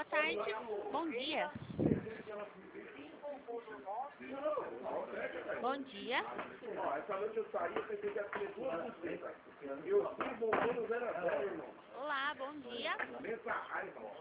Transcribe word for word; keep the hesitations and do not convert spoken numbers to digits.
tarde. Bom dia. Bom dia. Ó, essa noite eu saí, eu pensei que ia ter duas bucetas. E eu fui voltando zero a zero, irmão. Olá, bom dia. Nessa raiva, ó.